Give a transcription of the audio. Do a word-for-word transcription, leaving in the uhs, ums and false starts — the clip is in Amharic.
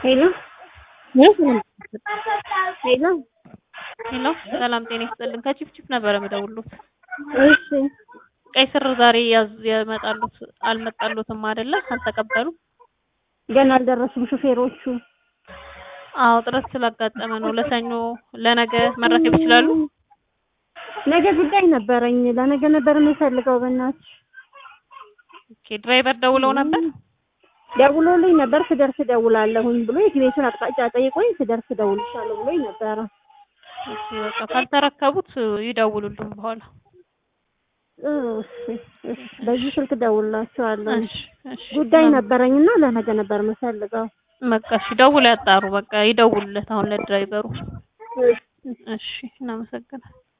ሄሎ ሄሎ ሄሎ ሰላም ጤና ይስጥልኝ። ከቺፕቺፕ ነበር የምደውሉት። እሺ ቀይ ስር ዛሬ ያዝ የመጣሉት አልመጣሉትም አይደለ? አልተቀበሉም። ገና አልደረሱም ሹፌሮቹ። አዎ ጥረት ስላጋጠመ ነው። ለሰኞ ለነገ መረከብ ይችላሉ? ነገ ጉዳይ ነበረኝ። ለነገ ነበር የምፈልገው በእናትሽ። ኦኬ ድራይቨር ደውለው ነበር? ደውሎልኝ ነበር ስደርስ ደውላለሁኝ ብሎ የቤቱን አቅጣጫ ጠይቆኝ ስደርስ ደውልሻለሁ ብሎኝ ነበር። እሺ በቃ ካልተረከቡት ይደውሉልን በኋላ። እሺ እሺ በዚህ ስልክ ደውላቸዋለሁ። እሺ እሺ ጉዳይ ነበረኝና ለነገ ነበር የምፈልገው። በቃ እሺ ደውል ያጣሩ። በቃ ይደውሉለት አሁን ለድራይቨሩ። እሺ እሺ እናመሰግናለን።